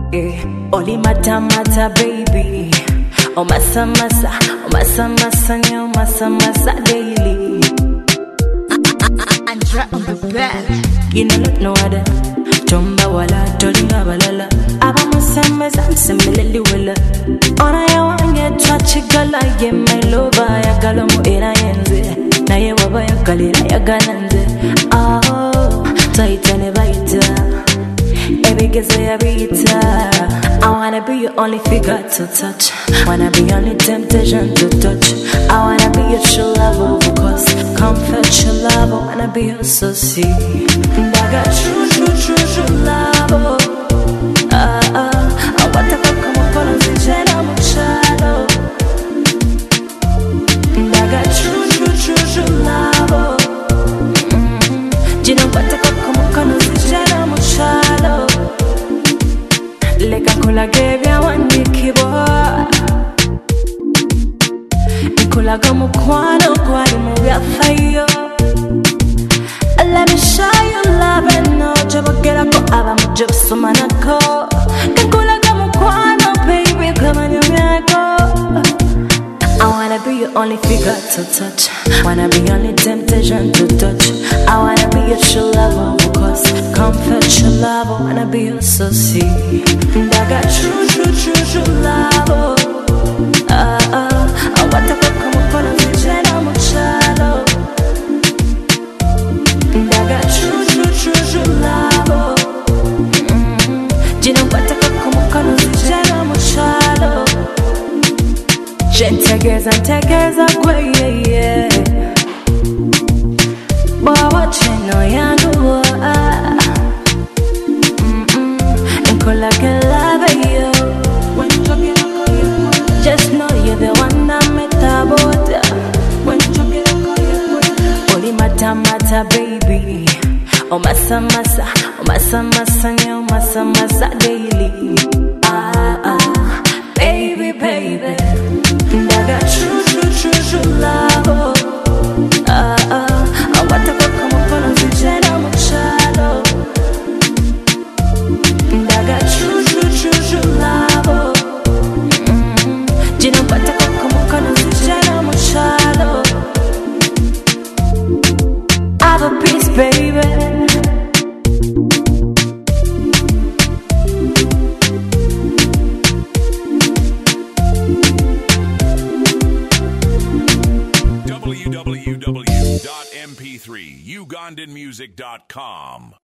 Only mata baby. Oh masa masa nyo masa daily. Andra on the bed. Look no other. Tomba wala tolinga balala. Aba museme zansemeli wala. Ona ya wange twachigala ye my lover ya galomo era yenze. Na ye waba ya kalira ya gananze. Oh, taitane baita. I wanna be your only figure to touch. Wanna be your only temptation to touch. I wanna be your true love, of course. Comfort your love, I wanna be your associate. I got true love. I want to come up on the channel, muchacho. I got true love. You know what to come up on the channel, muchacho. Leka kula gebya wandikibo Nkulaga mukwano kwali mu byafayo. Let me show you love and no jobogerako abamujo busomanako. Nkulaga mukwano baby kama nyumyako. I wanna be your only figure to touch. Wanna be your only temptation to touch. I wanna be your true love, of course. Comfort your love, I wanna be your associate. And I got true love. I want to come up on the channel, muchacho. And I got true love. You know what to come up on the channel, muchacho. Ntegeza kwe yeah. Bawa cheno yangu Nkola ke love you. Just know you're the one I'm about. Only mata baby. Oh masa nyo masa daily. Baby. And I got true love. I want to come up on the channel, muchacho. And I got true love. You know what to come up on the channel, muchacho. Have a piece, baby. www.mp3ugandanmusic.com